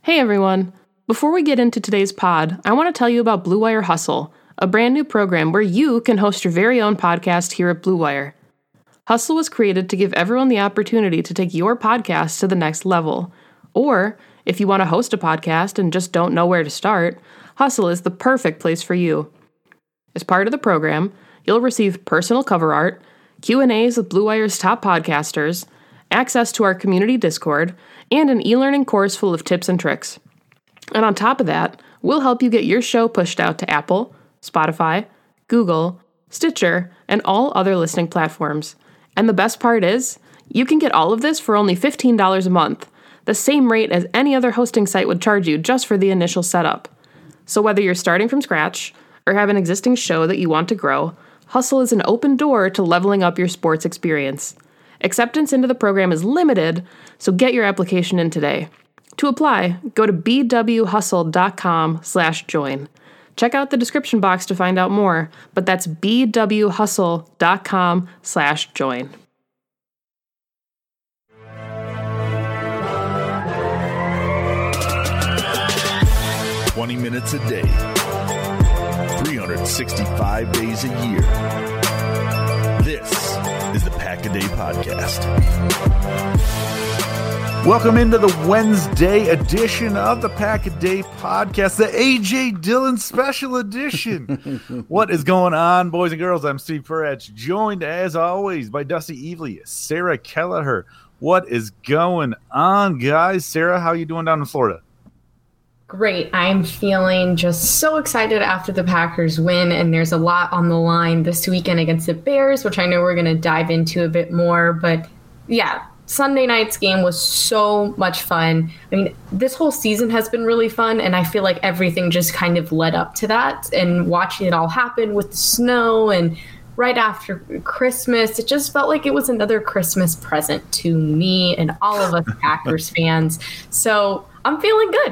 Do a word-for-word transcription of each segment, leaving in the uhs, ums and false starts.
Hey everyone! Before we get into today's pod, I want to tell you about Blue Wire Hustle, a brand new program where you can host your very own podcast here at Blue Wire. Hustle was created to give everyone the opportunity to take your podcast to the next level. Or, if you want to host a podcast and just don't know where to start, Hustle is the perfect place for you. As part of the program, you'll receive personal cover art, Q and A's with Blue Wire's top podcasters, access to our community Discord, and an e-learning course full of tips and tricks. And on top of that, we'll help you get your show pushed out to Apple, Spotify, Google, Stitcher, and all other listening platforms. And the best part is, you can get all of this for only fifteen dollars a month, the same rate as any other hosting site would charge you just for the initial setup. So whether you're starting from scratch or have an existing show that you want to grow, Hustle is an open door to leveling up your sports experience. Acceptance into the program is limited, so get your application in today. To apply, go to bwhustle.com slash join. Check out the description box to find out more, but that's bwhustle.com slash join. twenty minutes a day, three hundred sixty-five days a year. This is the Pack a Day Podcast. Welcome into the Wednesday edition of the Pack a Day Podcast, the A J Dillon Special Edition. What is going on, boys and girls? I'm Steve Perich, joined as always by Dusty Evely, Sarah Kelleher. What is going on, guys? Sarah, how are you doing down in Florida? Great. I'm feeling just so excited after the Packers win, and there's a lot on the line this weekend against the Bears, which I know we're going to dive into a bit more. But yeah, Sunday night's game was so much fun. I mean, this whole season has been really fun, and I feel like everything just kind of led up to that. And watching it all happen with the snow and right after Christmas, it just felt like it was another Christmas present to me and all of us Packers fans. So I'm feeling good.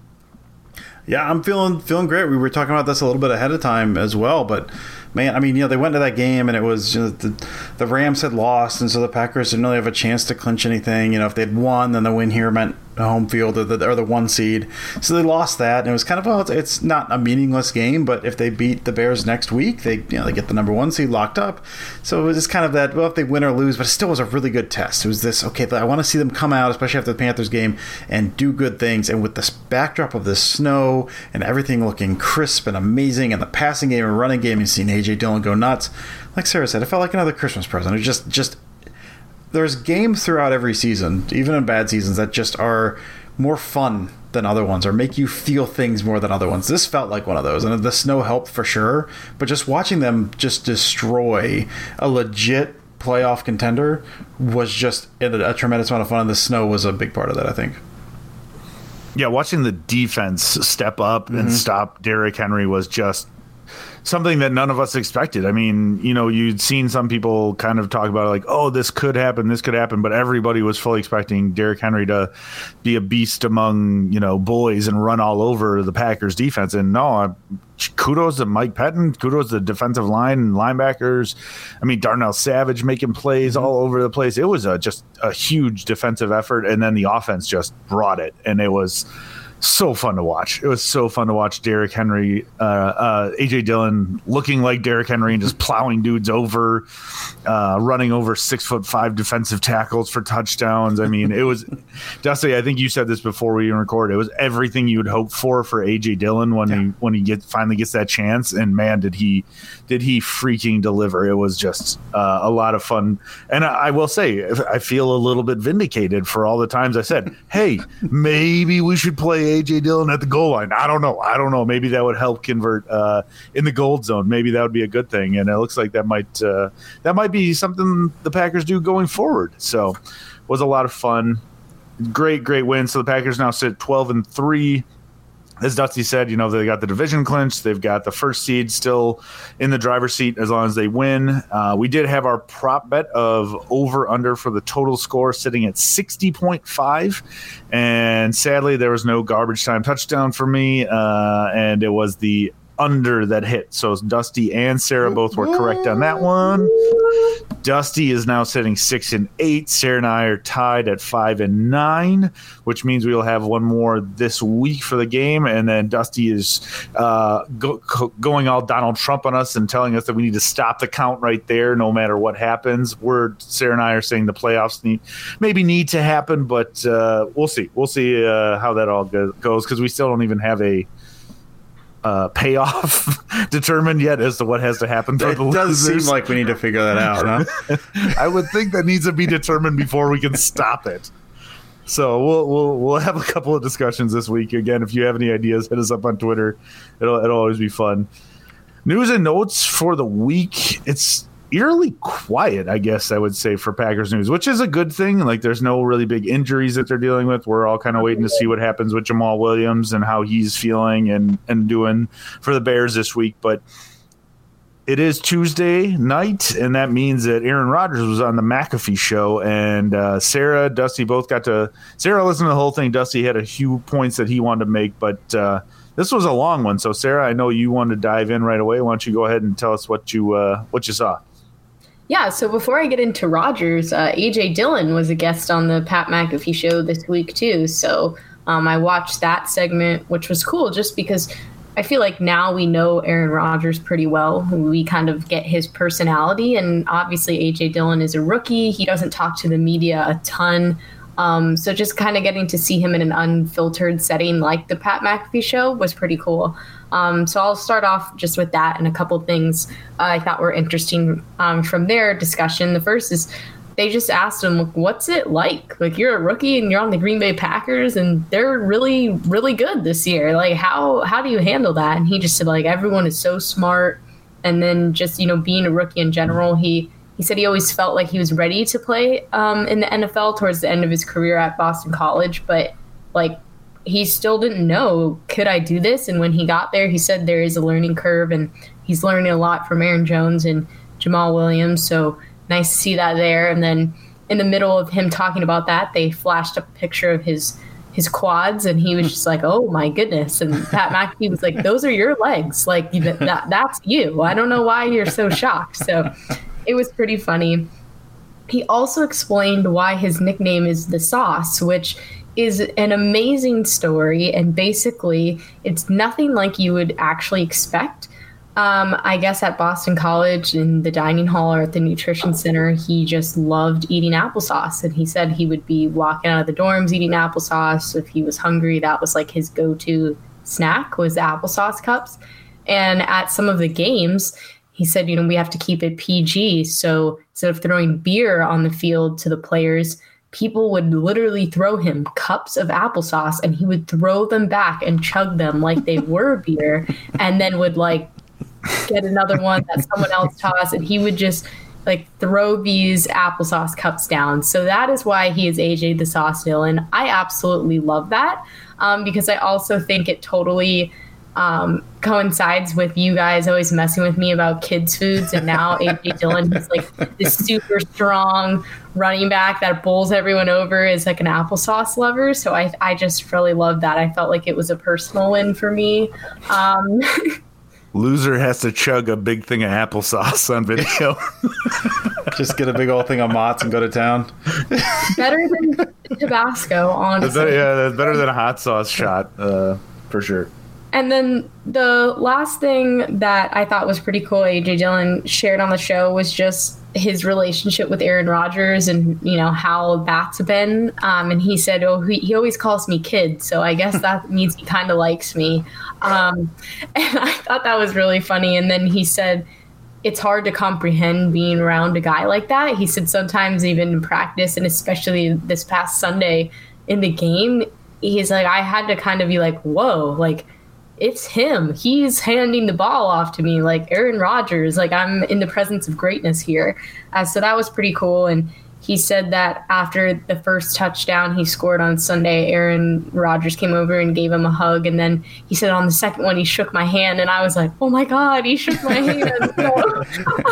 Yeah, I'm feeling feeling great. We were talking about this a little bit ahead of time as well, but man, I mean, you know, they went to that game and it was, you know, the, the Rams had lost, and so the Packers didn't really have a chance to clinch anything. You know, if they'd won, then the win here meant home field or the, or the one seed. So they lost that, and it was kind of, well, it's, it's not a meaningless game, but if they beat the Bears next week, they, you know, they get the number one seed locked up. So it was just kind of that, well, if they win or lose, but it still was a really good test. It was this, okay, I want to see them come out, especially after the Panthers game, and do good things. And with this backdrop of the snow and everything looking crisp and amazing, and the passing game and running game, and seeing A J Dillon go nuts, like Sarah said, it felt like another Christmas present. It just, just there's games throughout every season, even in bad seasons, that just are more fun than other ones, or make you feel things more than other ones. This felt like one of those, and the snow helped for sure, but just watching them just destroy a legit playoff contender was just a, a tremendous amount of fun, and the snow was a big part of that, I think. Yeah, watching the defense step up mm-hmm. and stop Derrick Henry was just something that none of us expected. I mean, you know, you'd seen some people kind of talk about it like, oh, this could happen, this could happen, but everybody was fully expecting Derrick Henry to be a beast among, you know, boys and run all over the Packers defense. And no, I, kudos to Mike Pettin, kudos to the defensive line and linebackers. I mean, Darnell Savage making plays all over the place. It was a, just a huge defensive effort, and then the offense just brought it, and it was so fun to watch. It was so fun to watch Derrick Henry, uh, uh, A J Dillon looking like Derrick Henry and just plowing dudes over, uh, running over six foot five defensive tackles for touchdowns. I mean, it was, Dusty, I think you said this before we even recorded. It was everything you would hope for for A J Dillon when yeah. he when he get finally gets that chance. And man, did he did he freaking deliver! It was just uh, a lot of fun. And I, I will say, I feel a little bit vindicated for all the times I said, "Hey, maybe we should play A J Dillon at the goal line." I don't know. I don't know. Maybe that would help convert uh, in the gold zone. Maybe that would be a good thing. And it looks like that might uh, that might be something the Packers do going forward. So, it was a lot of fun. Great, great win. So the Packers now sit twelve and three. As Dusty said, you know, they got the division clinched. They've got the first seed still in the driver's seat as long as they win. Uh, we did have our prop bet of over-under for the total score sitting at sixty point five. And sadly, there was no garbage time touchdown for me, uh, and it was the under that hit. So Dusty and Sarah both were correct on that one. Dusty is now sitting six and eight. Sarah and I are tied at five and nine, which means we will have one more this week for the game. And then Dusty is uh, go, go, going all Donald Trump on us and telling us that we need to stop the count right there, no matter what happens. We're Sarah and I are saying the playoffs need maybe need to happen, but uh, we'll see. We'll see uh, how that all go, goes because we still don't even have a. Uh, payoff determined yet as to what has to happen for it the does losers. Seem like we need to figure that out, huh? I would think that needs to be determined before we can stop it. So we'll we'll we'll have a couple of discussions this week. Again, if you have any ideas, hit us up on Twitter. It'll it'll always be fun. News and notes for the week. It's eerily quiet, I guess I would say, for Packers news, which is a good thing. Like, there's no really big injuries that they're dealing with. We're all kind of waiting to see what happens with Jamal Williams and how he's feeling and, and doing for the Bears this week. But it is Tuesday night, and that means that Aaron Rodgers was on the McAfee show, and uh, Sarah, Dusty both got to – Sarah listened to the whole thing. Dusty had a few points that he wanted to make, but uh, this was a long one. So, Sarah, I know you wanted to dive in right away. Why don't you go ahead and tell us what you uh, what you saw? Yeah, so before I get into Rodgers, uh, A J Dillon was a guest on the Pat McAfee show this week too. So um, I watched that segment, which was cool just because I feel like now we know Aaron Rodgers pretty well. We kind of get his personality, and obviously A J Dillon is a rookie. He doesn't talk to the media a ton. Um, so just kind of getting to see him in an unfiltered setting like the Pat McAfee show was pretty cool. Um, so I'll start off just with that and a couple of things uh, I thought were interesting um, from their discussion. The first is they just asked him, what's it like? Like, you're a rookie and you're on the Green Bay Packers and they're really, really good this year. Like, how, how do you handle that? And he just said, like, everyone is so smart. And then just, you know, being a rookie in general, he, he said he always felt like he was ready to play um, in the N F L towards the end of his career at Boston College. But, like, he still didn't know, could I do this? And when he got there, he said there is a learning curve, and he's learning a lot from Aaron Jones and Jamal Williams. So nice to see that there. And then in the middle of him talking about that, they flashed up a picture of his his quads, and he was just like, oh my goodness. And Pat McAfee was like, those are your legs. Like, that that's you. I don't know why you're so shocked. So it was pretty funny. He also explained why his nickname is the Sauce, which is an amazing story, and basically it's nothing like you would actually expect. Um, I guess at Boston College in the dining hall or at the nutrition center, he just loved eating applesauce, and he said he would be walking out of the dorms eating applesauce. If he was hungry, that was like his go-to snack was the applesauce cups. And at some of the games, he said, you know, we have to keep it P G. So instead of throwing beer on the field to the players, people would literally throw him cups of applesauce, and he would throw them back and chug them like they were beer, and then would like get another one that someone else tossed, and he would just like throw these applesauce cups down. So that is why he is A J the Sauce Dillon. I absolutely love that um, because I also think it totally um, coincides with you guys always messing with me about kids' foods, and now A J Dillon, he's like this super strong running back that bowls everyone over, is like an applesauce lover. So I I just really love that. I felt like it was a personal win for me. Um, Loser has to chug a big thing of applesauce on video. Just get a big old thing of Mott's and go to town. Better than Tabasco, honestly. That's, yeah, that's better than a hot sauce shot, uh, for sure. And then the last thing that I thought was pretty cool A J Dillon shared on the show was just his relationship with Aaron Rodgers and, you know, how that's been. Um, and he said, oh, he, he always calls me kid. So I guess that means he kind of likes me. Um, and I thought that was really funny. And then he said, it's hard to comprehend being around a guy like that. He said sometimes even in practice, and especially this past Sunday in the game, he's like, I had to kind of be like, whoa, like, it's him. He's handing the ball off to me, like Aaron Rodgers. Like, I'm in the presence of greatness here. Uh, so that was pretty cool. And he said that after the first touchdown he scored on Sunday, Aaron Rodgers came over and gave him a hug. And then he said on the second one, he shook my hand. And I was like, oh my God, he shook my hand. So,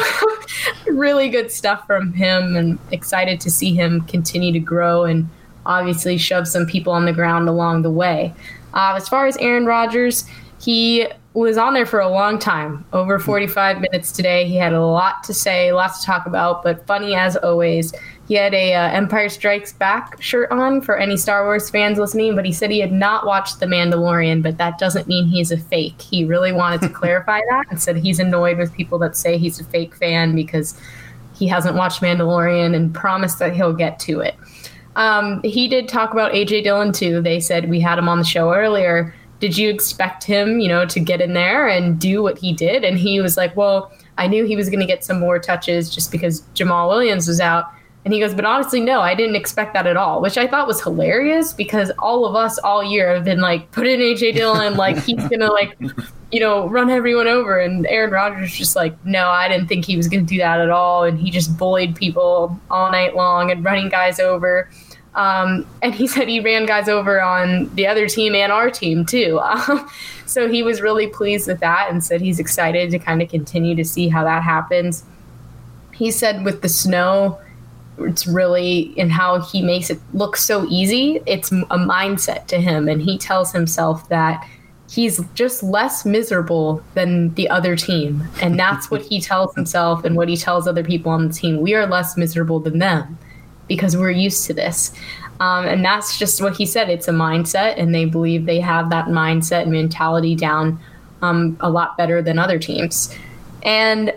really good stuff from him, and excited to see him continue to grow and obviously shove some people on the ground along the way. Uh, as far as Aaron Rodgers, he was on there for a long time, over forty-five minutes today. He had a lot to say, lots to talk about, but funny as always. He had a uh, Empire Strikes Back shirt on for any Star Wars fans listening, but he said he had not watched The Mandalorian, but that doesn't mean he's a fake. He really wanted to clarify that and said he's annoyed with people that say he's a fake fan because he hasn't watched Mandalorian and promised that he'll get to it. Um, he did talk about A J Dillon too. They said we had him on the show earlier. Did you expect him, you know, to get in there and do what he did? And he was like, well, I knew he was going to get some more touches just because Jamal Williams was out. And he goes, but honestly, no, I didn't expect that at all, which I thought was hilarious because all of us all year have been like, put in A J Dillon, like he's going to like, you know, run everyone over. And Aaron Rodgers just like, no, I didn't think he was going to do that at all. And he just bullied people all night long and running guys over. Um, and he said he ran guys over on the other team and our team too. Um, so he was really pleased with that and said he's excited to kind of continue to see how that happens. He said with the snow, it's really in how he makes it look so easy. It's a mindset to him. And he tells himself that he's just less miserable than the other team. And that's what he tells himself and what he tells other people on the team. We are less miserable than them because we're used to this. Um, and that's just what he said. It's a mindset, and they believe they have that mindset and mentality down um, a lot better than other teams. And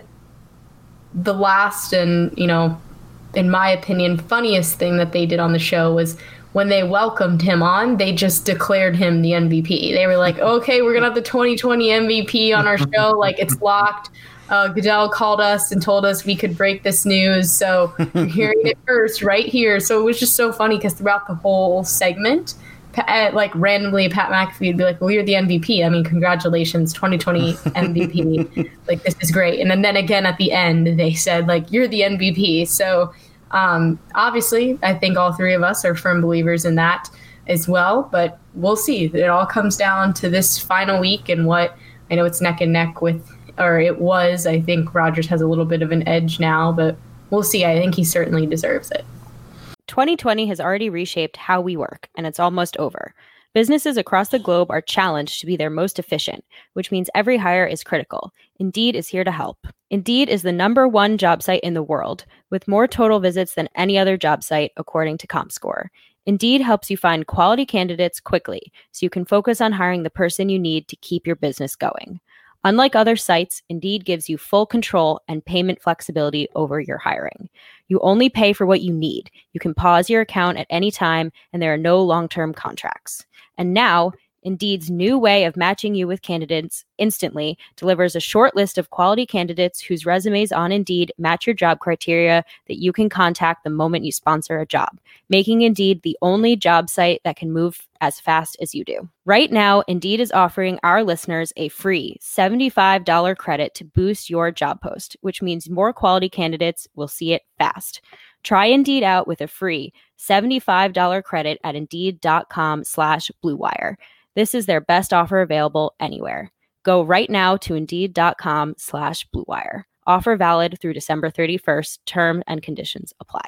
the last and, you know, in my opinion, funniest thing that they did on the show was when they welcomed him on, they just declared him the M V P. They were like, okay, we're going to have the twenty twenty M V P on our show. Like, it's locked. Uh, Goodell called us and told us we could break this news. So you're hearing it first right here. So it was just so funny because throughout the whole segment, Pat, like randomly Pat McAfee would be like, well, you're the M V P. I mean, congratulations, twenty twenty M V P. Like, this is great. And then, then again at the end, they said, like, you're the M V P. So um, obviously, I think all three of us are firm believers in that as well. But we'll see. It all comes down to this final week and what I know it's neck and neck with. Or it was. I think Rodgers has a little bit of an edge now, but we'll see. I think he certainly deserves it. twenty twenty has already reshaped how we work, and it's almost over. Businesses across the globe are challenged to be their most efficient, which means every hire is critical. Indeed is here to help. Indeed is the number one job site in the world, with more total visits than any other job site, according to ComScore. Indeed helps you find quality candidates quickly, so you can focus on hiring the person you need to keep your business going. Unlike other sites, Indeed gives you full control and payment flexibility over your hiring. You only pay for what you need. You can pause your account at any time, and there are no long-term contracts. And now, Indeed's new way of matching you with candidates instantly delivers a short list of quality candidates whose resumes on Indeed match your job criteria that you can contact the moment you sponsor a job, making Indeed the only job site that can move as fast as you do. Right now, Indeed is offering our listeners a free seventy-five dollars credit to boost your job post, which means more quality candidates will see it fast. Try Indeed out with a free seventy-five dollars credit at Indeed.com slash Blue Wire. This is their best offer available anywhere. Go right now to Indeed.com slash Blue Wire. Offer valid through December thirty-first. Terms and conditions apply.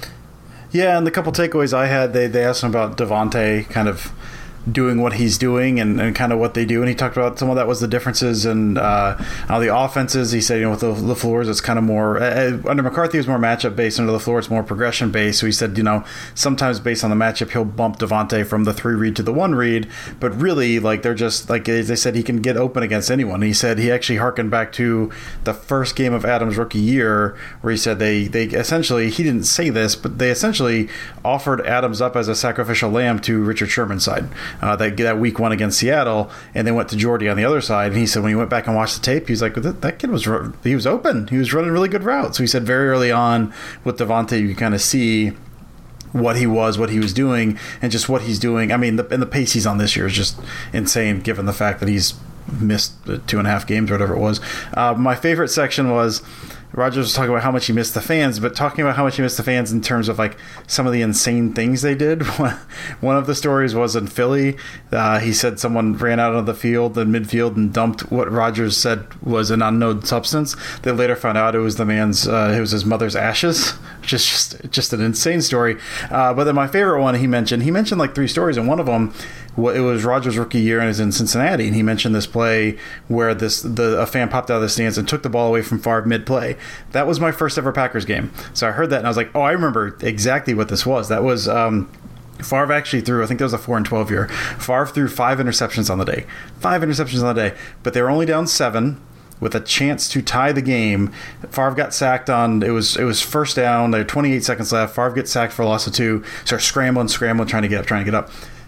Yeah, and the couple takeaways I had, they, they asked him about Devontae kind of doing what he's doing and, and kind of what they do. And he talked about some of that was the differences in uh, how the offenses. He said, you know, with the LaFleur's, it's kind of more, uh, under McCarthy, it was more matchup based. Under LaFleur, it's more progression based. So he said, you know, sometimes based on the matchup, he'll bump Devontae from the three read to the one read. But really, like, they're just, like they said, he can get open against anyone. He said he actually harkened back to the first game of Adams' rookie year, where he said they, they essentially, he didn't say this, but they essentially offered Adams up as a sacrificial lamb to Richard Sherman's side. Uh, that, that week one against Seattle, and they went to Jordy on the other side. And he said when he went back and watched the tape, he was like, that, that kid was he was open. He was running really good routes. So he said very early on with Devontae, you can kind of see what he was, what he was doing, and just what he's doing. I mean, the, and the pace he's on this year is just insane, given the fact that he's missed two and a half games or whatever it was. Uh, my favorite section was Rodgers was talking about how much he missed the fans, but talking about how much he missed the fans in terms of like some of the insane things they did. One of the stories was in Philly. Uh, he said someone ran out of the field in midfield and dumped what Rodgers said was an unknown substance. They later found out it was the man's, uh, it was his mother's ashes which is just just an insane story. Uh, but then my favorite one he mentioned, he mentioned like three stories, and one of them, it was Rodgers' rookie year, and it was in Cincinnati, and he mentioned this play where this the a fan popped out of the stands and took the ball away from Favre mid-play. That was my first ever Packers game. So I heard that, and I was like, oh, I remember exactly what this was. That was um, Favre actually threw, I think that was a four and twelve year. Favre threw five interceptions on the day. Five interceptions on the day. But they were only down seven with a chance to tie the game. Favre got sacked on, it was it was first down. There were twenty-eight seconds left. Favre gets sacked for a loss of two. Start scrambling, scrambling, trying to get up, trying to get up.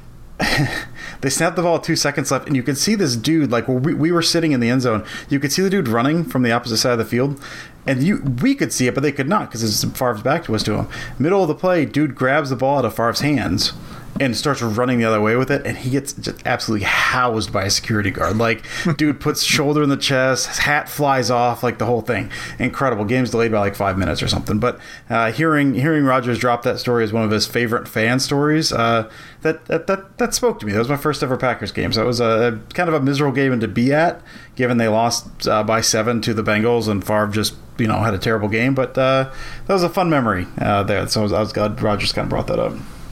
They snapped the ball with two seconds left, and you could see this dude, like we, we were sitting in the end zone, you could see the dude running from the opposite side of the field, and you we could see it, but they could not because Favre's back was to him. Middle of the play, dude grabs the ball out of Favre's hands and starts running the other way with it, and he gets just absolutely housed by a security guard. Like, dude puts shoulder in the chest, his hat flies off, like the whole thing. Incredible. Game's delayed by like five minutes or something. But uh, hearing hearing Rodgers drop that story as one of his favorite fan stories, uh, that, that that that spoke to me. That was my first ever Packers game. So it was a kind of a miserable game to be at, given they lost uh, by seven to the Bengals, and Favre just you know had a terrible game. But uh, that was a fun memory uh, there. So I was, I was glad Rodgers kind of brought that up.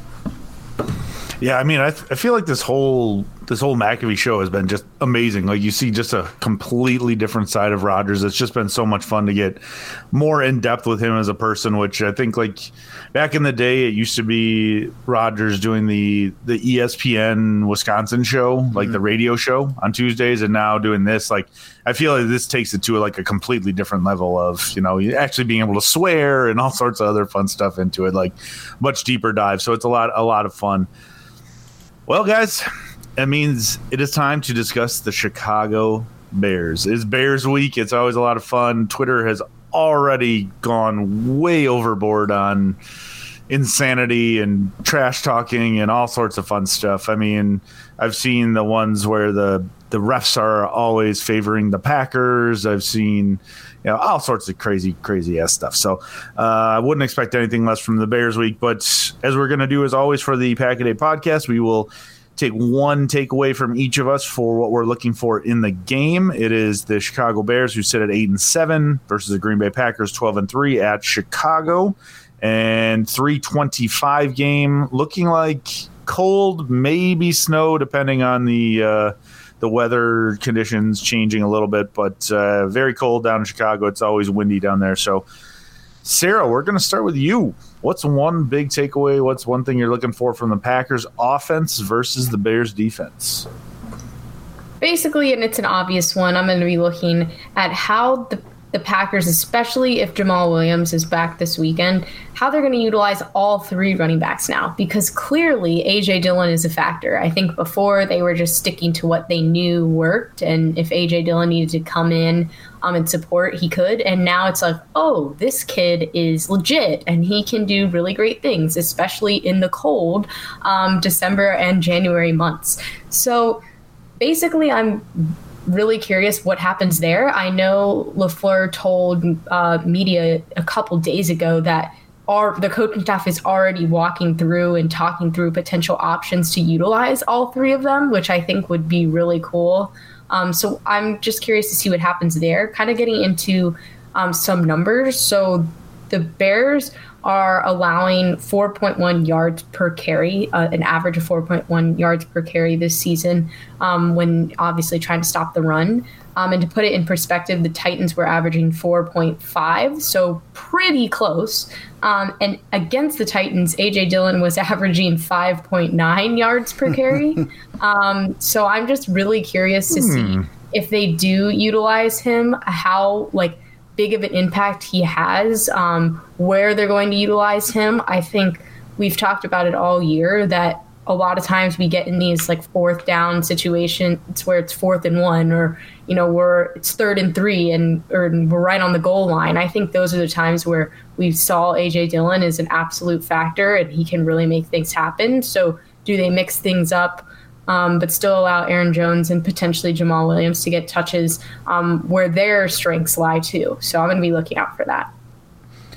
Yeah, I mean, I, th- I feel like this whole this whole McAfee show has been just amazing. Like, you see just a completely different side of Rodgers. It's just been so much fun to get more in depth with him as a person, which I think, like, back in the day, it used to be Rodgers doing the the E S P N Wisconsin show, like mm-hmm. the radio show on Tuesdays, and now doing this. Like, I feel like this takes it to like a completely different level of, you know, actually being able to swear and all sorts of other fun stuff into it, like much deeper dive. So it's a lot, a lot of fun. Well, guys, that means it is time to discuss the Chicago Bears. It's Bears week. It's always a lot of fun. Twitter has already gone way overboard on insanity and trash talking and all sorts of fun stuff. I mean, I've seen the ones where the, the refs are always favoring the Packers. I've seen, you know, all sorts of crazy, crazy ass stuff. So uh, I wouldn't expect anything less from the Bears week. But as we're going to do, as always, for the Pack a Day podcast, we will take one takeaway from each of us for what we're looking for in the game. It is the Chicago Bears, who sit at eight and seven, versus the Green Bay Packers, twelve and three at Chicago, and three twenty-five game, looking like cold, maybe snow, depending on the uh, the weather conditions changing a little bit, but uh, very cold down in Chicago. It's always windy down there. So, Sarah, we're going to start with you. What's one big takeaway? What's one thing you're looking for from the Packers offense versus the Bears defense? Basically, and it's an obvious one, I'm going to be looking at how the the Packers, especially if Jamal Williams is back this weekend, how they're going to utilize all three running backs now, because clearly A J Dillon is a factor. I think before they were just sticking to what they knew worked, and if A J Dillon needed to come in um, and support, he could. And now it's like, oh, this kid is legit, and he can do really great things, especially in the cold um, December and January months. So basically, I'm really curious what happens there. I know LaFleur told uh, media a couple days ago that our, the coaching staff is already walking through and talking through potential options to utilize all three of them, which I think would be really cool. Um, so I'm just curious to see what happens there. Kind of getting into um, some numbers. So the Bears are allowing four point one yards per carry, uh, an average of four point one yards per carry this season, um, when obviously trying to stop the run. Um, and to put it in perspective, the Titans were averaging four point five, so pretty close. Um, and against the Titans, A J Dillon was averaging five point nine yards per carry. um, so I'm just really curious to hmm. see if they do utilize him, how, like, big of an impact he has, um, where they're going to utilize him. I think we've talked about it all year that a lot of times we get in these like fourth down situations where it's fourth and one, or, you know, where it's third and three and or we're right on the goal line. I think those are the times where we saw A J Dillon as an absolute factor and he can really make things happen. So do they mix things up? Um, but still allow Aaron Jones and potentially Jamal Williams to get touches um, where their strengths lie too. So I'm going to be looking out for that.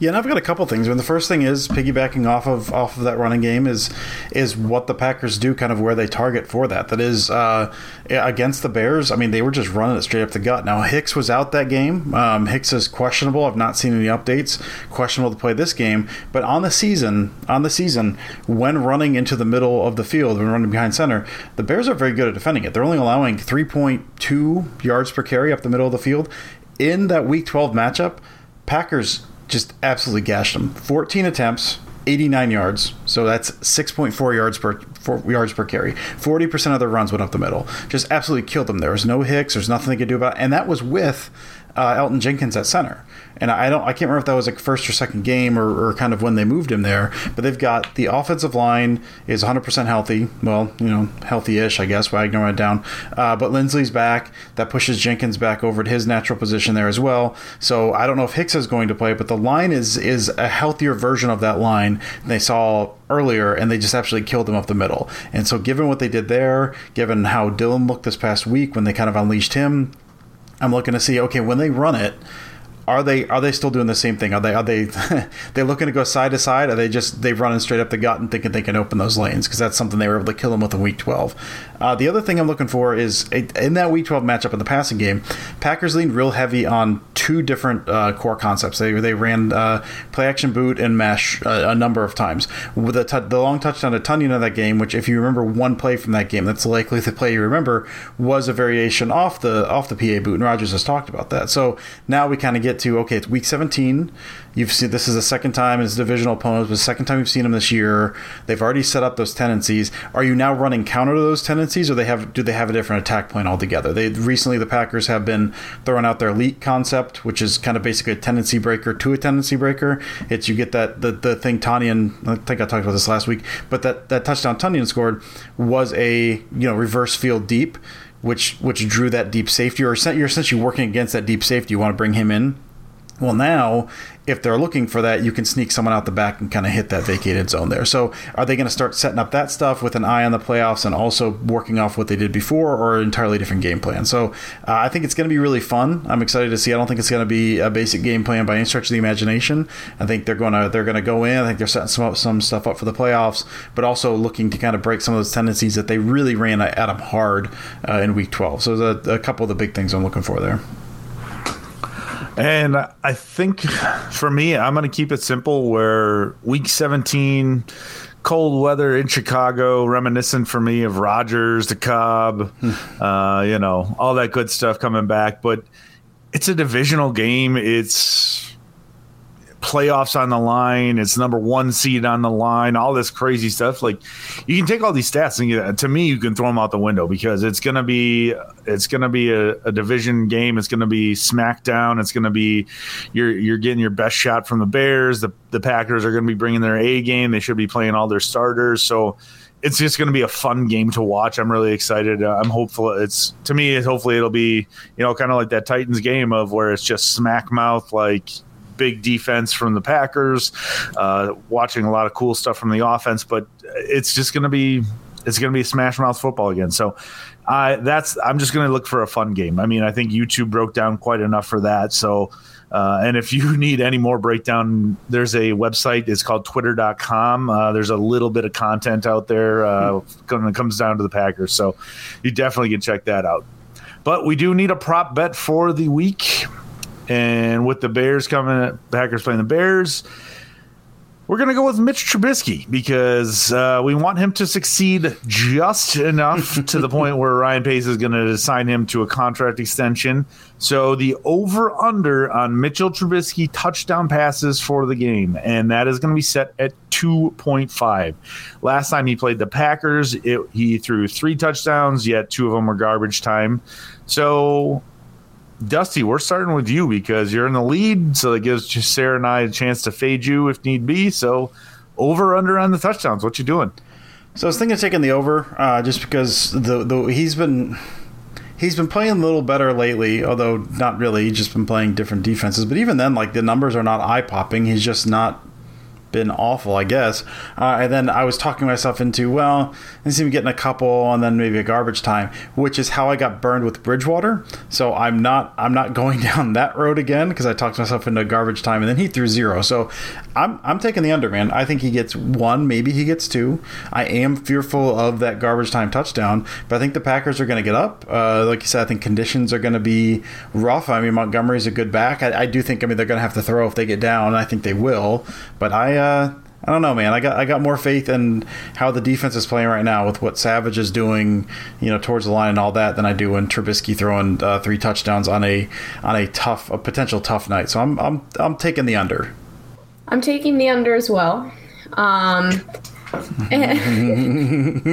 Yeah, and I've got a couple things. I mean, the first thing is piggybacking off of off of that running game is is what the Packers do, kind of where they target for that. That is uh, against the Bears. I mean, they were just running it straight up the gut. Now Hicks was out that game. Um, Hicks is questionable. I've not seen any updates. Questionable to play this game. But on the season, on the season, when running into the middle of the field, when running behind center, the Bears are very good at defending it. They're only allowing three point two yards per carry up the middle of the field. In that Week twelve matchup, Packers just absolutely gashed them. fourteen attempts, eighty-nine yards. So that's six point four yards per four yards per carry. forty percent of their runs went up the middle. Just absolutely killed them. There was no Hicks. There's nothing they could do about it. And that was with uh, Elgton Jenkins at center. And I don't, I can't remember if that was like first or second game or, or kind of when they moved him there. But they've got the offensive line is one hundred percent healthy. Well, you know, healthy-ish, I guess. Wagner went down. Uh, but Lindsley's back. That pushes Jenkins back over to his natural position there as well. So I don't know if Hicks is going to play, but the line is is a healthier version of that line than they saw earlier, and they just absolutely killed them up the middle. And so given what they did there, given how Dillon looked this past week when they kind of unleashed him, I'm looking to see, okay, when they run it, Are they are they still doing the same thing? Are they are they they looking to go side to side? Are they just they running straight up the gut and thinking they can open those lanes? Because that's something they were able to kill them with in Week twelve. Uh, the other thing I'm looking for is a, in that Week twelve matchup in the passing game, Packers leaned real heavy on two different uh, core concepts. They they ran uh, play action boot and mesh uh, a number of times. With the, t- the long touchdown to Tunyon in that game, which if you remember one play from that game, that's likely the play you remember, was a variation off the off the P A boot, and Rodgers has talked about that. So now we kind of get to, okay, it's Week seventeen. You've seen this is the second time as divisional opponents, but the second time you've seen them this year. They've already set up those tendencies. Are you now running counter to those tendencies, or they have do they have a different attack plan altogether? They recently the Packers have been throwing out their elite concept, which is kind of basically a tendency breaker to a tendency breaker. It's you get that the the thing Tunyon, I think I talked about this last week, but that that touchdown Tunyon scored was a you know reverse field deep, which which drew that deep safety, or you're essentially working against that deep safety. You want to bring him in. Well, now, if they're looking for that, you can sneak someone out the back and kind of hit that vacated zone there. So are they going to start setting up that stuff with an eye on the playoffs and also working off what they did before, or an entirely different game plan? So uh, I think it's going to be really fun. I'm excited to see. I don't think it's going to be a basic game plan by any stretch of the imagination. I think they're going to they're going to go in. I think they're setting some, some stuff up for the playoffs, but also looking to kind of break some of those tendencies that they really ran at them hard uh, in Week twelve. So there's a, a couple of the big things I'm looking for there. And I think for me, I'm going to keep it simple where Week seventeen, cold weather in Chicago, reminiscent for me of Rodgers, the Cobb, uh, you know, all that good stuff coming back. But it's a divisional game. It's playoffs on the line. It's number one seed on the line, all this crazy stuff. Like, you can take all these stats and you, to me, you can throw them out the window, because it's going to be, it's going to be a, a division game. It's going to be smackdown. It's going to be, you're, you're getting your best shot from the Bears. The, the Packers are going to be bringing their A game. They should be playing all their starters. So it's just going to be a fun game to watch. I'm really excited. Uh, I'm hopeful. It's, to me, it, hopefully it'll be, you know, kind of like that Titans game of where it's just smack mouth, like, big defense from the Packers, uh, watching a lot of cool stuff from the offense, but it's just going to be, it's going to be smash mouth football again. So uh, that's, I'm just going to look for a fun game. I mean, I think YouTube broke down quite enough for that. So, uh, and if you need any more breakdown, there's a website. It's called twitter dot com. Uh, there's a little bit of content out there uh, when it comes down to the Packers. So you definitely can check that out. But we do need a prop bet for the week. And with the Bears coming, Packers playing the Bears, we're going to go with Mitch Trubisky, because uh, we want him to succeed just enough to the point where Ryan Pace is going to sign him to a contract extension. So the over-under on Mitchell Trubisky touchdown passes for the game, and that is going to be set at two point five. Last time he played the Packers, it, he threw three touchdowns, yet two of them were garbage time. So Dusty, we're starting with you because you're in the lead, so that gives Sarah and I a chance to fade you if need be. So over under on the touchdowns, what you doing? So I was thinking of taking the over, uh, just because the the he's been he's been playing a little better lately, although not really. He's just been playing different defenses. But even then, like, the numbers are not eye popping. He's just not been awful, I guess. Uh, and then I was talking myself into, well, I seem to be getting a couple and then maybe a garbage time, which is how I got burned with Bridgewater. So I'm not I'm not going down that road again because I talked myself into garbage time and then he threw zero. So I'm I'm taking the under, man. I think he gets one, maybe he gets two. I am fearful of that garbage time touchdown, but I think the Packers are going to get up. Uh, like you said, I think conditions are going to be rough. I mean, Montgomery's a good back. I, I do think, I mean, they're going to have to throw if they get down, and I think they will. But I, uh, I don't know, man. I got I got more faith in how the defense is playing right now with what Savage is doing, you know, towards the line and all that, than I do in Trubisky throwing uh, three touchdowns on a on a tough, a potential tough night. So I'm I'm I'm taking the under. I'm taking the under as well. Um, and,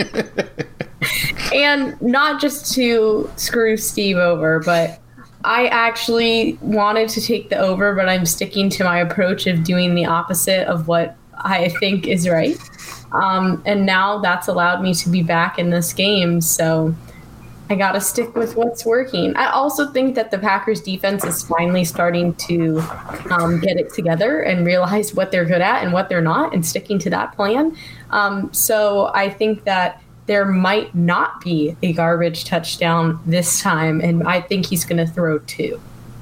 and not just to screw Steve over, but I actually wanted to take the over, but I'm sticking to my approach of doing the opposite of what I think is right. Um, and now that's allowed me to be back in this game. So I got to stick with what's working. I also think that the Packers defense is finally starting to um, get it together and realize what they're good at and what they're not, and sticking to that plan. Um, so I think that there might not be a garbage touchdown this time, and I think he's going to throw two.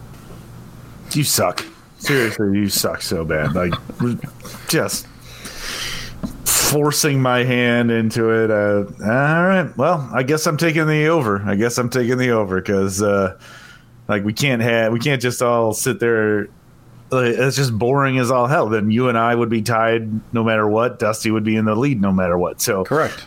You suck. Seriously, you suck so bad. Like, just forcing my hand into it. Uh, all right. Well, I guess I'm taking the over. I guess I'm taking the over because, uh, like, we can't have we can't just all sit there. Like, it's just boring as all hell. Then you and I would be tied no matter what. Dusty would be in the lead no matter what. So correct.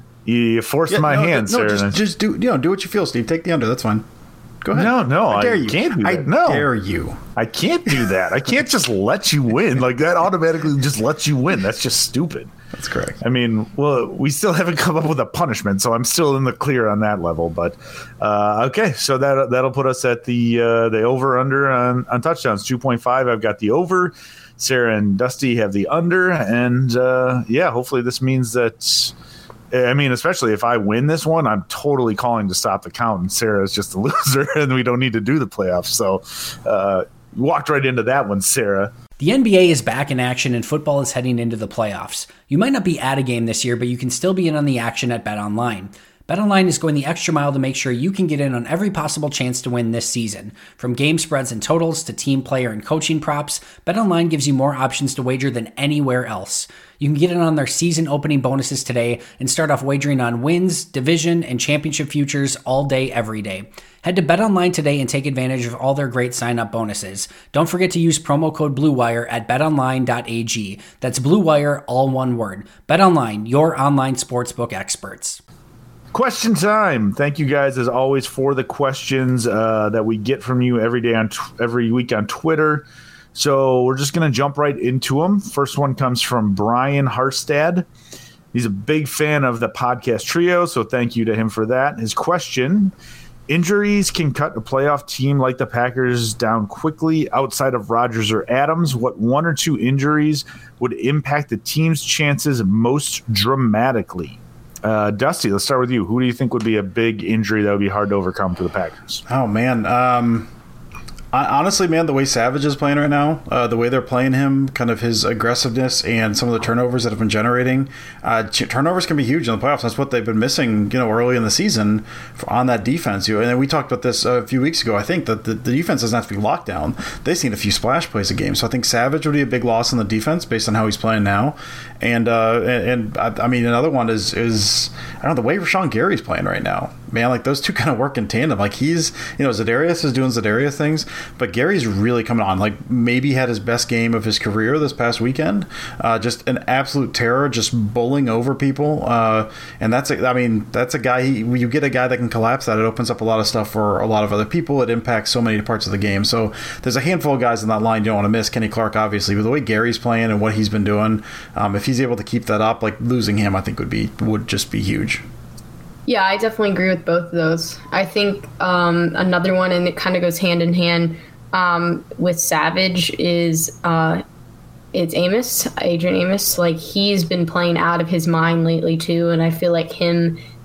You forced yeah, my no, hand, no, sir. Just, just do you know do what you feel, Steve. Take the under. That's fine. Go ahead. No, no, I, dare I you. can't do that. I no. dare you. I can't do that. I can't just let you win. Like, that automatically just lets you win. That's just stupid. That's correct. I mean, well, we still haven't come up with a punishment, so I'm still in the clear on that level. But uh, okay, so that that'll put us at the uh, the over under on, on touchdowns, two point five. I've got the over. Sarah and Dusty have the under, and uh, yeah, hopefully this means that. I mean, especially if I win this one, I'm totally calling to stop the count, and Sarah's just a loser, and we don't need to do the playoffs. So uh, you walked right into that one, Sarah. The N B A is back in action, and football is heading into the playoffs. You might not be at a game this year, but you can still be in on the action at BetOnline. BetOnline is going the extra mile to make sure you can get in on every possible chance to win this season. From game spreads and totals to team player and coaching props, BetOnline gives you more options to wager than anywhere else. You can get in on their season opening bonuses today and start off wagering on wins, division, and championship futures all day, every day. Head to BetOnline today and take advantage of all their great sign-up bonuses. Don't forget to use promo code BlueWire at bet online dot a g. That's BlueWire, all one word. BetOnline, your online sportsbook experts. Question time. Thank you guys, as always, for the questions uh, that we get from you every day on t- every week on Twitter. So we're just going to jump right into them. First one comes from Brian Harstad. He's a big fan of the podcast trio, so thank you to him for that. His question: injuries can cut a playoff team like the Packers down quickly. Outside of Rodgers or Adams, what one or two injuries would impact the team's chances most dramatically? Uh, Dusty, let's start with you. Who do you think would be a big injury that would be hard to overcome for the Packers? Oh, man. Um, I, honestly, man, the way Savage is playing right now, uh, the way they're playing him, kind of his aggressiveness and some of the turnovers that have been generating, uh, turnovers can be huge in the playoffs. That's what they've been missing, you know, early in the season on that defense. You know, and we talked about this a few weeks ago. I think that the, the defense doesn't have to be locked down. They've seen a few splash plays a game. So I think Savage would be a big loss in the defense based on how he's playing now. And, uh, and, and I, I mean, another one is, is, I don't know, the way Rashawn Gary's playing right now. Man, like, those two kind of work in tandem. Like, he's, you know, Za'Darius is doing Za'Darius things, but Gary's really coming on. Like, maybe had his best game of his career this past weekend. Uh, just an absolute terror, just bowling over people. Uh, and that's, a, I mean, that's a guy, he, you get a guy that can collapse that, it opens up a lot of stuff for a lot of other people. It impacts so many parts of the game. So there's a handful of guys in that line you don't want to miss. Kenny Clark, obviously, but the way Gary's playing and what he's been doing, um, if he's able to keep that up, like, losing him, I think would be, would just be huge. Yeah, I definitely agree with both of those. I think um, another one, and it kind of goes hand in hand um, with Savage, is uh, it's Amos, Adrian Amos. Like, he's been playing out of his mind lately too, and I feel like him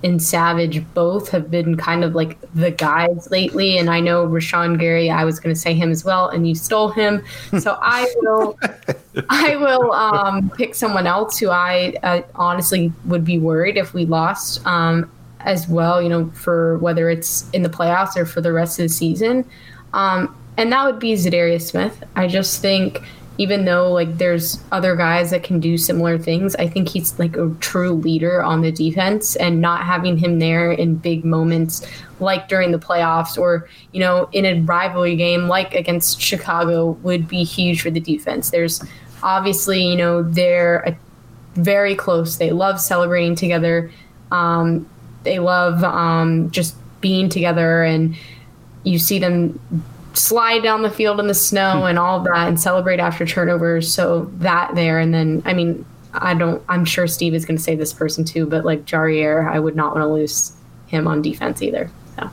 and Savage both have been kind of like the guys lately. And I know Rashawn Gary, I was going to say him as well, and you stole him. So I will, I will um, pick someone else who I uh, honestly would be worried if we lost um, as well, you know, for whether it's in the playoffs or for the rest of the season. Um, and that would be Zadarius Smith. I just think, even though like there's other guys that can do similar things, I think he's like a true leader on the defense, and not having him there in big moments like during the playoffs or, you know, in a rivalry game like against Chicago would be huge for the defense. There's obviously, you know, they're a, very close. They love celebrating together. Um, they love um, just being together, and you see them slide down the field in the snow and all of that and celebrate after turnovers. So that there. And then, I mean, I don't, I'm sure Steve is going to say this person too, but like Jarier, I would not want to lose him on defense either. So.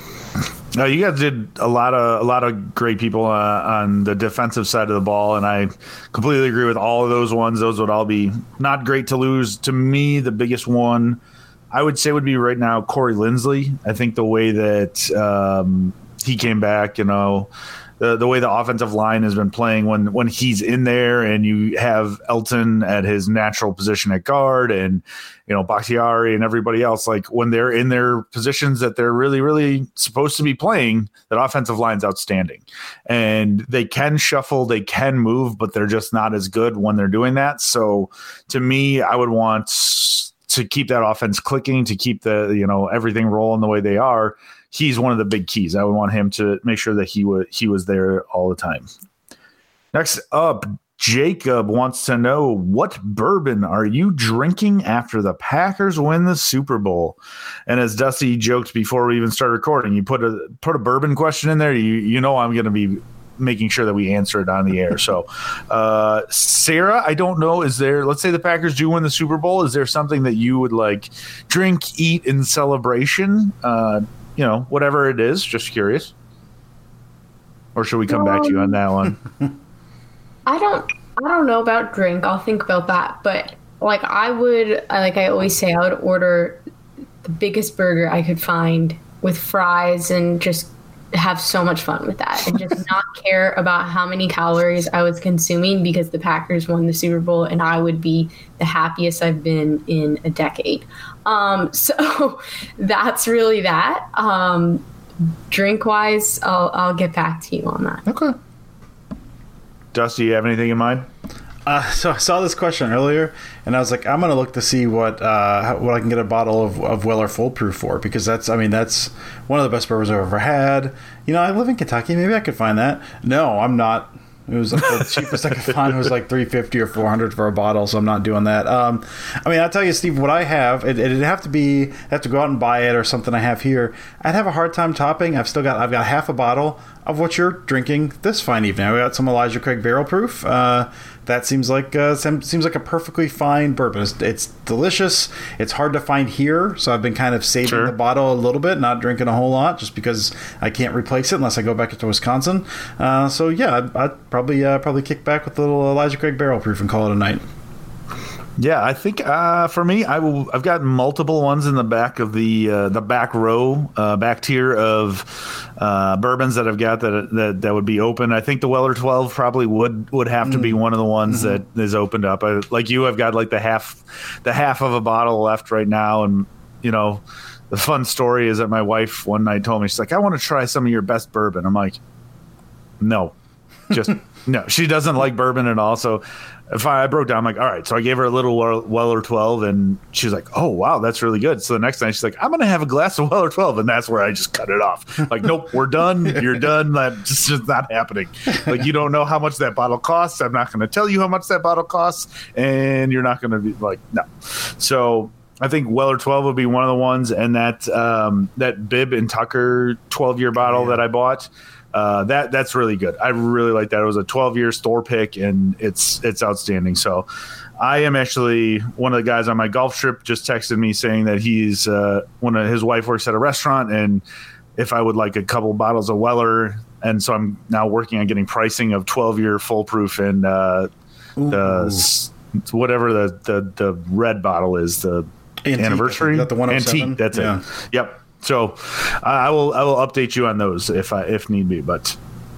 No, you guys did a lot of a lot of great people uh, on the defensive side of the ball, and I completely agree with all of those ones. Those would all be not great to lose. To me, the biggest one I would say would be right now Corey Linsley. I think the way that um, he came back, you know, the the way the offensive line has been playing when when he's in there, and you have Elton at his natural position at guard, and you know Bakhtiari and everybody else, like when they're in their positions that they're really really supposed to be playing, that offensive line's outstanding, and they can shuffle, they can move, but they're just not as good when they're doing that. So to me, I would want to keep that offense clicking, to keep the you know everything rolling the way they are. He's one of the big keys. I would want him to make sure that he was he was there all the time. Next up, Jacob wants to know, what bourbon are you drinking after the Packers win the Super Bowl? And as Dusty joked before we even started recording, you put a put a bourbon question in there. You you know I'm going to be making sure that we answer it on the air. So, uh, Sarah, I don't know. Is there? Let's say the Packers do win the Super Bowl. Is there something that you would like drink, eat in celebration? Uh, You know, whatever it is, just curious. Or should we come um, back to you on that one? I don't I don't know about drink. I'll think about that. But like I would, like I always say, I would order the biggest burger I could find with fries and just have so much fun with that, and just not care about how many calories I was consuming, because the Packers won the Super Bowl and I would be the happiest I've been in a decade. Um, so that's really that. Um, drink wise, I'll, I'll get back to you on that. Okay. Dusty, you have anything in mind? Uh, so I saw this question earlier, and I was like, I'm going to look to see what uh, how, what I can get a bottle of, of Weller Full Proof for, because that's, I mean, that's one of the best bourbons I've ever had. You know, I live in Kentucky. Maybe I could find that. No, I'm not. It was like the cheapest I could find was like three fifty or four hundred for a bottle, so I'm not doing that. Um, I mean, I'll tell you, Steve, what I have, it, it'd have to be, I have to go out and buy it or something I have here. I'd have a hard time topping. I've still got, I've got half a bottle of what you're drinking this fine evening. I've got some Elijah Craig Barrel Proof. Uh, that seems like uh, seems like a perfectly fine bourbon. It's, it's delicious. It's hard to find here, so I've been kind of saving sure. the bottle a little bit, not drinking a whole lot, just because I can't replace it unless I go back to Wisconsin. Uh, so yeah, I'd, I'd probably uh, probably kick back with a little Elijah Craig Barrel Proof and call it a night. Yeah, I think uh, for me, I will. I've got multiple ones in the back of the uh, the back row, uh, back tier of uh, bourbons that I've got that, that that would be open. I think the Weller twelve probably would would have to be one of the ones mm-hmm. that is opened up. I, like you, I've got like the half the half of a bottle left right now, and you know, the fun story is that my wife one night told me, she's like, "I want to try some of your best bourbon." I'm like, "No, just no." She doesn't like bourbon at all, so. If I, I broke down, I'm like, all right. So I gave her a little Weller twelve, and she was like, oh, wow, that's really good. So the next night, she's like, I'm going to have a glass of Weller twelve. And that's where I just cut it off. Like, nope, we're done. You're done. That's just not happening. Like, you don't know how much that bottle costs. I'm not going to tell you how much that bottle costs. And you're not going to be like, no. So I think Weller twelve would be one of the ones. And that, um, that Bibb and Tucker twelve-year bottle yeah. that I bought. Uh, that that's really good. I really like that. It was a twelve-year store pick, and it's it's outstanding. So, I am actually one of the guys on my golf trip just texted me saying that he's uh, one of his wife works at a restaurant, and if I would like a couple bottles of Weller, and so I'm now working on getting pricing of twelve-year full proof and uh, the whatever the, the the red bottle is, the Antique, anniversary. Is that the one oh seven? Antique, that's yeah. it. Yep. So uh, I will I will update you on those if I if need be. But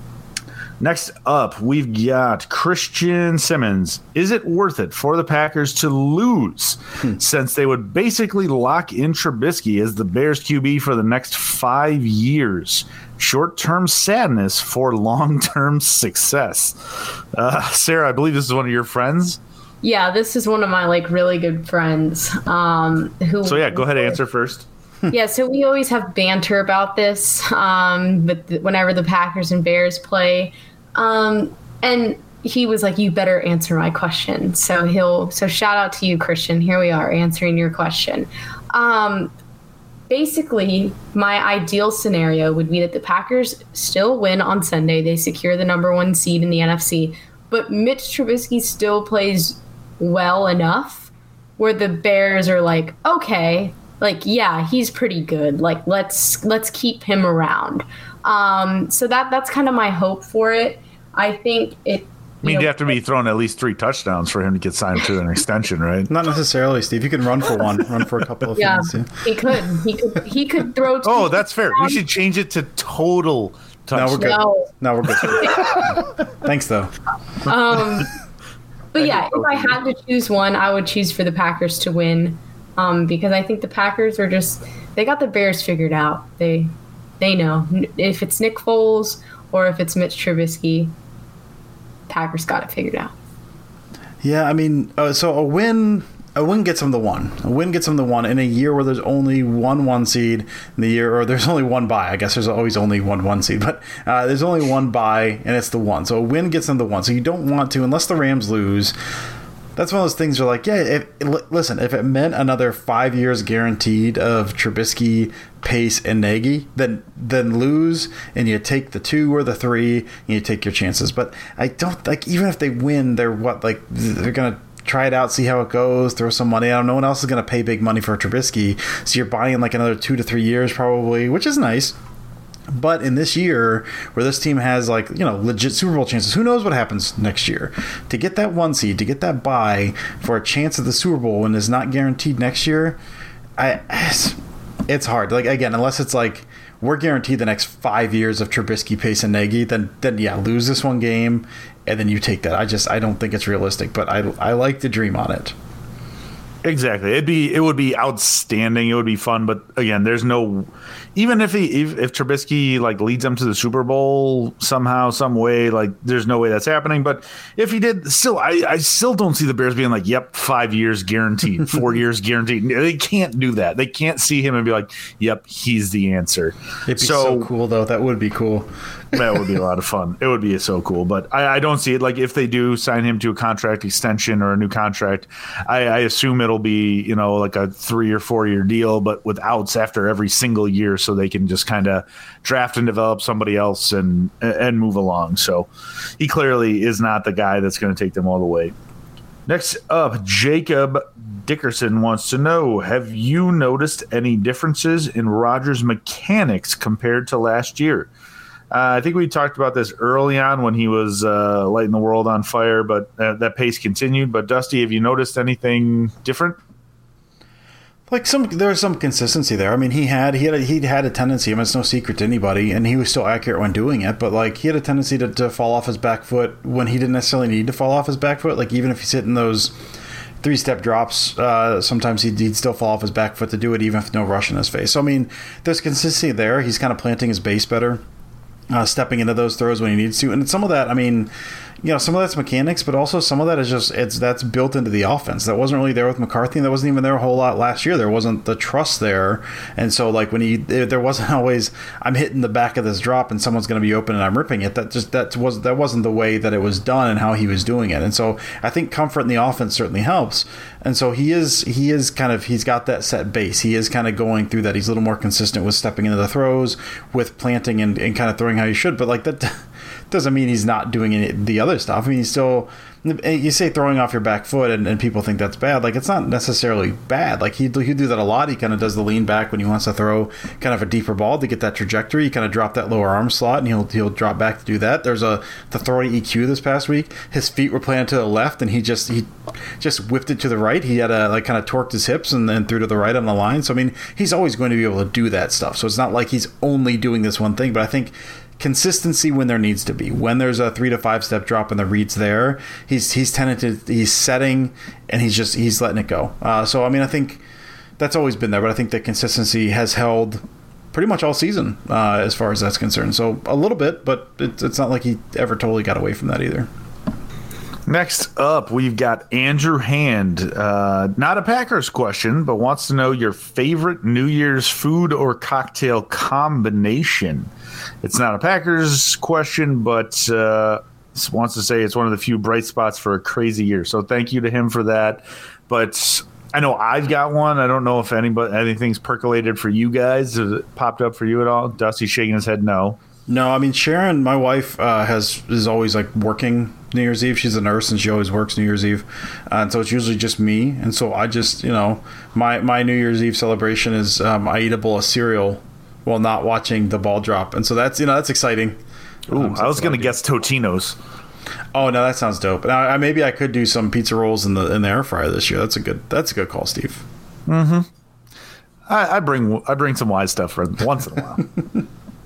next up, we've got Christian Simmons. Is it worth it for the Packers to lose hmm. since they would basically lock in Trubisky as the Bears Q B for the next five years? Short-term sadness for long-term success. Uh, Sarah, I believe this is one of your friends. Yeah, this is one of my like really good friends. Um, who? So yeah, go ahead and answer first. Yeah, so we always have banter about this, um, but th- whenever the Packers and Bears play, um, and he was like, "You better answer my question." So he'll. So shout out to you, Christian. Here we are answering your question. Um, basically, my ideal scenario would be that the Packers still win on Sunday. They secure the number one seed in the N F C, but Mitch Trubisky still plays well enough where the Bears are like, okay, like, yeah, he's pretty good. Like, let's let's keep him around. Um, so that that's kind of my hope for it. I think it. I mean, you, know, you have to be throwing at least three touchdowns for him to get signed to an extension, right? Not necessarily, Steve. You can run for one, run for a couple of yeah, things. Yeah, he could. He could. He could throw. Oh, that's fair. We should change it to total touchdowns. No, we're good. No, no we're good. Thanks, though. Um, but yeah, if I had to choose one, I would choose for the Packers to win, um, because I think the Packers are just they got the Bears figured out. They they know if it's Nick Foles or if it's Mitch Trubisky. Packers got it figured out. Yeah, I mean, uh, so a win, a win gets them the one. A win gets them the one in a year where there's only one one seed in the year, or there's only one bye. I guess there's always only one one seed, but uh, there's only one bye, and it's the one. So a win gets them the one. So you don't want to, unless the Rams lose. That's one of those things where, like, yeah, if, listen, if it meant another five years guaranteed of Trubisky, Pace, and Nagy, then then lose, and you take the two or the three, and you take your chances. But I don't, like, even if they win, they're what, like, they're going to try it out, see how it goes, throw some money out. No one else is going to pay big money for Trubisky, so you're buying, like, another two to three years probably, which is nice. But in this year, where this team has, like, you know, legit Super Bowl chances, who knows what happens next year? To get that one seed, to get that bye for a chance at the Super Bowl when it's not guaranteed next year, I it's, it's hard. Like, again, unless it's like we're guaranteed the next five years of Trubisky, Pace, and Nagy, then then yeah, lose this one game and then you take that. I just I don't think it's realistic, but I I like to dream on it. Exactly. It'd be it would be outstanding. It would be fun, but again, there's no even if he if, if Trubisky like leads them to the Super Bowl somehow, some way, like there's no way that's happening. But if he did, still I, I still don't see the Bears being like, yep, five years guaranteed, four years guaranteed. They can't do that. They can't see him and be like, yep, he's the answer. It'd be so, so cool though. That would be cool. That would be a lot of fun. It would be so cool. But I, I don't see it. Like if they do sign him to a contract extension or a new contract, I, I assume it'll be, you know, like a three or four year deal, but with outs after every single year, so they can just kind of draft and develop somebody else and and move along. So he clearly is not the guy that's going to take them all the way. Next up, Jacob Dickerson wants to know, have you noticed any differences in Rodgers' mechanics compared to last year? Uh, I think we talked about this early on when he was uh, lighting the world on fire, but uh, that pace continued. But Dusty, have you noticed anything different? Like some, there's some consistency there. I mean, he had he had a, he had a tendency. I mean, it's no secret to anybody, and he was still accurate when doing it. But like, he had a tendency to, to fall off his back foot when he didn't necessarily need to fall off his back foot. Like even if he's hitting those three-step drops, uh, sometimes he'd, he'd still fall off his back foot to do it, even with no rush in his face. So I mean, there's consistency there. He's kind of planting his base better. Uh, stepping into those throws when he needs to, and some of that, I mean, you know, some of that's mechanics, but also some of that is just it's that's built into the offense. That wasn't really there with McCarthy, and that wasn't even there a whole lot last year. There wasn't the trust there, and so like when he there wasn't always I'm hitting the back of this drop and someone's going to be open and I'm ripping it. That just that was that wasn't the way that it was done and how he was doing it. And so I think comfort in the offense certainly helps. And so he is he is kind of he's got that set base. He is kind of going through that. He's a little more consistent with stepping into the throws, with planting and, and kind of throwing how he should. But like that doesn't mean he's not doing any, the other stuff. I mean, he's still you say throwing off your back foot, and, and people think that's bad. Like, it's not necessarily bad. Like, he he do that a lot. He kind of does the lean back when he wants to throw kind of a deeper ball to get that trajectory. He kind of drop that lower arm slot, and he'll he'll drop back to do that. There's a the throw to E Q this past week. His feet were planted to the left, and he just he just whipped it to the right. He had a like kind of torqued his hips and then threw to the right on the line. So I mean, he's always going to be able to do that stuff. So it's not like he's only doing this one thing. But I think consistency when there needs to be. When there's a three to five step drop and the read's there, he's he's tended to he's setting and he's just he's letting it go. Uh, so I mean, I think that's always been there, but I think that consistency has held pretty much all season uh, as far as that's concerned. So a little bit, but it, it's not like he ever totally got away from that either. Next up, we've got Andrew Hand. Uh, not a Packers question, but wants to know your favorite New Year's food or cocktail combination. It's not a Packers question, but uh, wants to say it's one of the few bright spots for a crazy year. So thank you to him for that. But I know I've got one. I don't know if anybody anything's percolated for you guys. Has it popped up for you at all? Dusty's shaking his head no. No, I mean, Sharon, my wife, uh, has is always like working New Year's Eve. She's a nurse and she always works New Year's Eve. Uh, and so it's usually just me. And so I just, you know, my, my New Year's Eve celebration is um, I eat a bowl of cereal while not watching the ball drop. And so that's, you know, that's exciting. Ooh, um, so I was going to guess Totino's. Oh, no, that sounds dope. Now, I, maybe I could do some pizza rolls in the in the air fryer this year. That's a good that's a good call, Steve. Mm-hmm. I, I bring I bring some wise stuff for once in a while.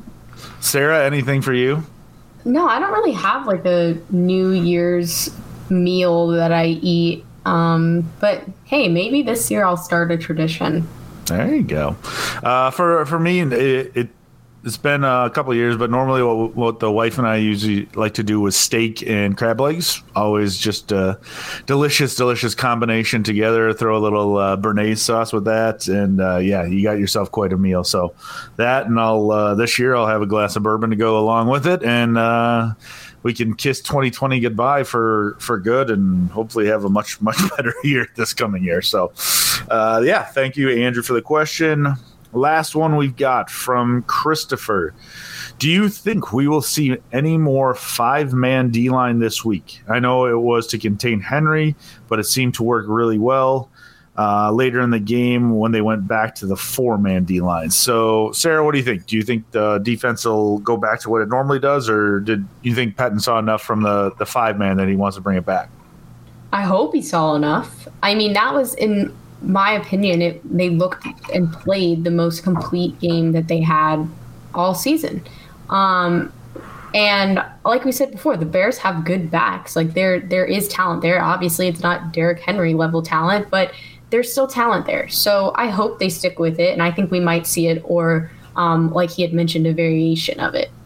Sarah, anything for you? No, I don't really have like a New Year's meal that I eat. Um, but hey, maybe this year I'll start a tradition. There you go. Uh, for for me, it, it it's been a couple of years, but normally what, what the wife and I usually like to do was steak and crab legs. Always just a delicious, delicious combination together. Throw a little uh, béarnaise sauce with that, and uh, yeah, you got yourself quite a meal. So that, and I'll uh, this year I'll have a glass of bourbon to go along with it, and uh, we can kiss twenty twenty goodbye for for good, and hopefully have a much much better year this coming year. So uh, yeah, thank you, Andrew, for the question. Last one we've got from Christopher. Do you think we will see any more five-man D-line this week? I know it was to contain Henry, but it seemed to work really well uh, later in the game when they went back to the four-man D-line. So, Sarah, what do you think? Do you think the defense will go back to what it normally does, or did you think Pettine saw enough from the, the five-man that he wants to bring it back? I hope he saw enough. I mean, that was in – my opinion, it they looked and played the most complete game that they had all season. Um, and like we said before, the Bears have good backs. Like there, there is talent there. Obviously, it's not Derrick Henry level talent, but there's still talent there. So I hope they stick with it, and I think we might see it, or um, like he had mentioned, a variation of it.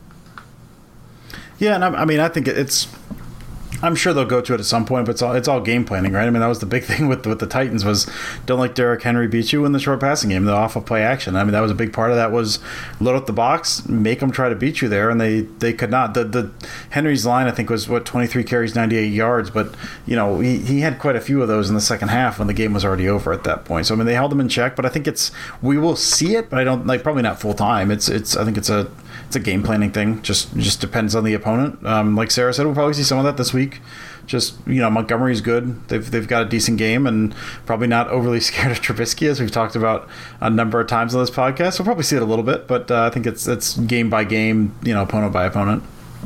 Yeah, and I, I mean, I think it's. I'm sure they'll go to it at some point, but it's all it's all game planning, right? I mean, that was the big thing with with the Titans was don't let Derrick Henry beat you in the short passing game, the off of play action. I mean, that was a big part of that was load up the box, make them try to beat you there, and they, they could not. The the Henry's line I think was what twenty-three carries, ninety-eight yards, but you know he, he had quite a few of those in the second half when the game was already over at that point. So I mean, they held them in check, but I think it's we will see it, but I don't like probably not full time. It's it's I think it's a it's a game planning thing. Just just depends on the opponent. Um, like Sarah said, we'll probably see some of that this week. Just, you know, Montgomery's good. They've they've got a decent game and probably not overly scared of Trubisky, as we've talked about a number of times on this podcast. We'll probably see it a little bit, but uh, I think it's it's game by game, you know, opponent by opponent.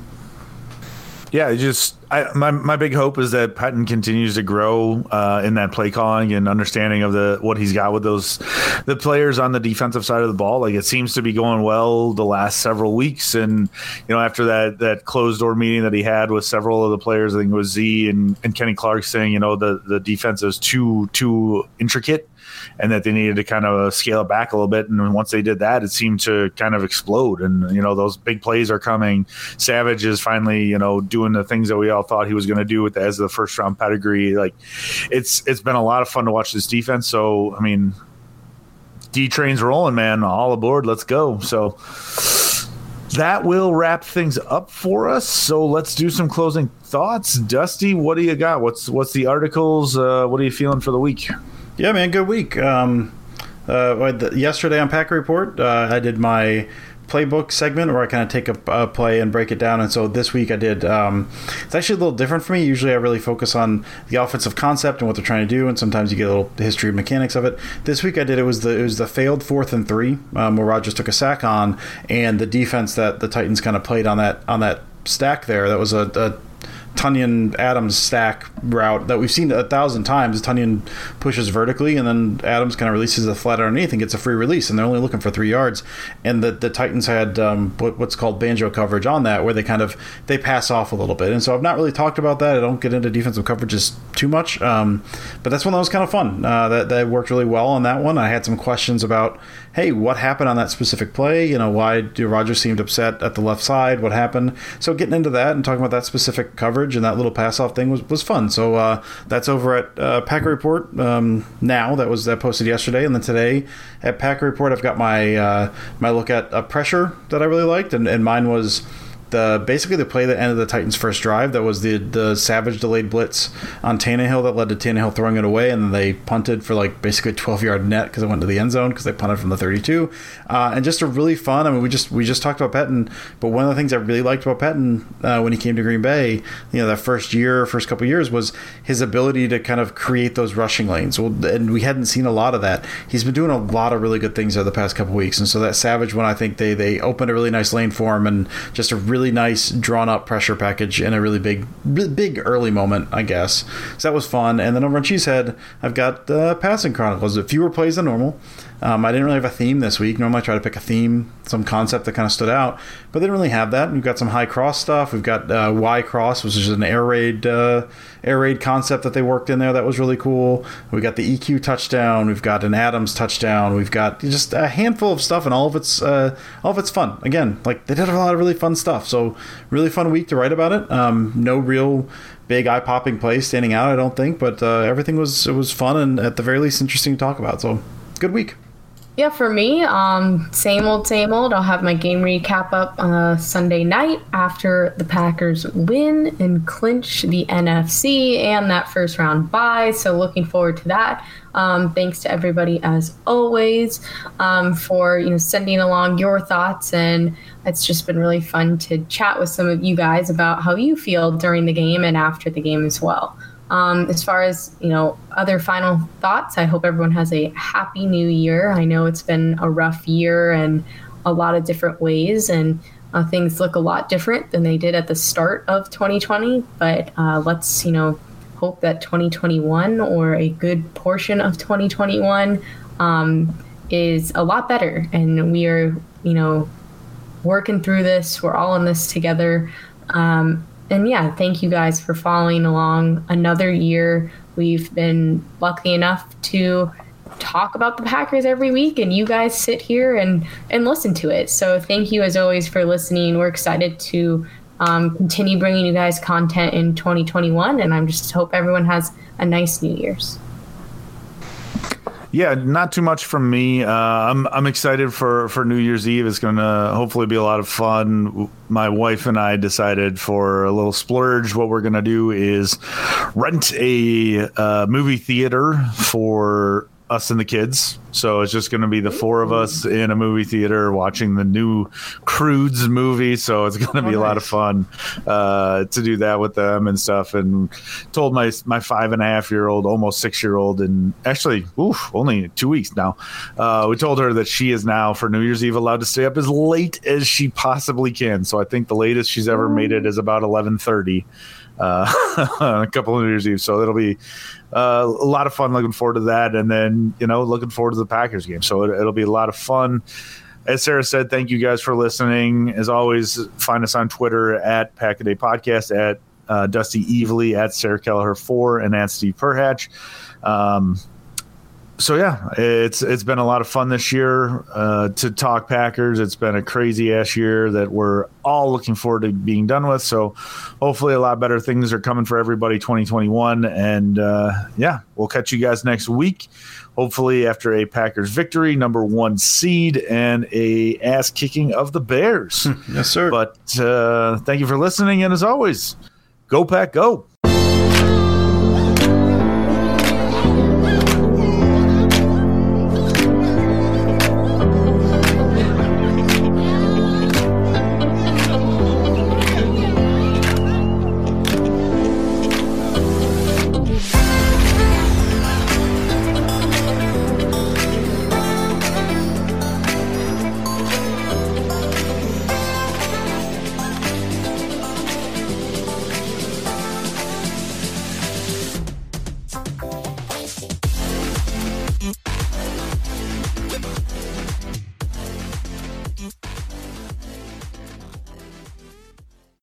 Yeah, just I, my my big hope is that Pettine continues to grow uh, in that play calling and understanding of the what he's got with those the players on the defensive side of the ball. Like it seems to be going well the last several weeks, and you know after that that closed door meeting that he had with several of the players, I think it was Z and, and Kenny Clark saying you know the the defense is too too intricate, and that they needed to kind of scale it back a little bit. And once they did that, it seemed to kind of explode. And, you know, those big plays are coming. Savage is finally, you know, doing the things that we all thought he was going to do with as the first round pedigree. Like it's, it's been a lot of fun to watch this defense. So, I mean, D train's rolling, man, all aboard. Let's go. So that will wrap things up for us. So let's do some closing thoughts. Dusty, what do you got? What's, what's the articles? Uh, what are you feeling for the week? Yeah, man, good week. Um, Uh, the, yesterday on Packer Report, uh, I did my playbook segment where I kind of take a, a play and break it down. And so this week I did, um, it's actually a little different for me. Usually I really focus on the offensive concept and what they're trying to do. And sometimes you get a little history of mechanics of it. This week I did, it was the, it was the failed fourth and three, um, where Rodgers took a sack on, and the defense that the Titans kind of played on that, on that stack there. That was a, a Tunyon Adams stack route that we've seen a thousand times. Tunyon pushes vertically, and then Adams kind of releases the flat underneath and gets a free release, and they're only looking for three yards. And the, the Titans had um, what, what's called banjo coverage on that, where they kind of they pass off a little bit. And so I've not really talked about that. I don't get into defensive coverages too much, um, but that's one that was kind of fun. Uh, that that worked really well on that one. I had some questions about, hey, what happened on that specific play? You know, why do Rodgers seemed upset at the left side? What happened? So getting into that and talking about that specific coverage and that little pass-off thing was, was fun. So uh, that's over at uh, Packer Report um, now. That was that posted yesterday. And then today at Packer Report, I've got my uh, my look at uh, pressure that I really liked. And, and mine was the basically the play that ended the Titans' first drive. That was the the Savage delayed blitz on Tannehill that led to Tannehill throwing it away, and then they punted for like basically a twelve-yard net because it went to the end zone because they punted from the thirty-two. Uh, and just a really fun. I mean, we just we just talked about Pettine, but one of the things I really liked about Pettine uh, when he came to Green Bay, you know, that first year, first couple of years, was his ability to kind of create those rushing lanes. Well, and we hadn't seen a lot of that. He's been doing a lot of really good things over the past couple of weeks, and so that Savage one, I think they they opened a really nice lane for him, and just a really nice drawn up pressure package in a really big big early moment, I guess. So that was fun. And then over on Cheesehead, I've got uh, Passing Chronicles, fewer plays than normal. Um, I didn't really have a theme this week. Normally I try to pick a theme, some concept that kind of stood out, but they didn't really have that. We've got some high cross stuff. We've got uh, Y cross, which is an air raid uh, air raid concept that they worked in there that was really cool. We got the E Q touchdown. We've got an Adams touchdown. We've got just a handful of stuff, and all of it's uh, all of it's fun. Again, like they did a lot of really fun stuff. So really fun week to write about it. Um, no real big eye popping plays standing out, I don't think, but uh, everything was it was fun and at the very least interesting to talk about. So good week. Yeah, for me, um, same old, same old. I'll have my game recap up uh, Sunday night after the Packers win and clinch the N F C and that first round bye. So looking forward to that. Um, thanks to everybody as always um, for you know sending along your thoughts, and it's just been really fun to chat with some of you guys about how you feel during the game and after the game as well. Um, as far as, you know, other final thoughts, I hope everyone has a happy new year. I know it's been a rough year in a lot of different ways, and uh, things look a lot different than they did at the start of twenty twenty. But uh, let's, you know, hope that twenty twenty-one or a good portion of twenty twenty-one um, is a lot better. And we are, you know, working through this. We're all in this together. Um, And yeah, thank you guys for following along another year. We've been lucky enough to talk about the Packers every week, and you guys sit here and, and listen to it. So thank you as always for listening. We're excited to um, continue bringing you guys content in twenty twenty-one, and I just hope everyone has a nice New Year's. Yeah, not too much from me. Uh, I'm I'm excited for, for New Year's Eve. It's going to hopefully be a lot of fun. My wife and I decided for a little splurge, what we're going to do is rent a uh, movie theater for us and the kids. So it's just going to be the four of us in a movie theater watching the new Croods movie. So it's going to be oh, a lot nice. of fun uh, to do that with them and stuff. And told my my five and a half year old, almost six year old, and actually, oof, only two weeks now. Uh, we told her that she is now for New Year's Eve allowed to stay up as late as she possibly can. So I think the latest she's ever made it is about eleven thirty. Uh, a couple of New Year's Eve. So it'll be uh, a lot of fun. Looking forward to that. And then, you know, looking forward to the Packers game. So it, it'll be a lot of fun. As Sarah said, thank you guys for listening. As always, find us on Twitter at Packaday Podcast, at uh, Dusty Evely, at Sarah Kelleher four, and at Steve Perhatch. Um, So yeah, it's it's been a lot of fun this year uh, to talk Packers. It's been a crazy ass year that we're all looking forward to being done with. So hopefully a lot better things are coming for everybody twenty twenty-one. And uh, yeah, we'll catch you guys next week. Hopefully after a Packers victory, number one seed, and a ass kicking of the Bears. Yes, sir. But uh, thank you for listening, and as always, go Pack, go.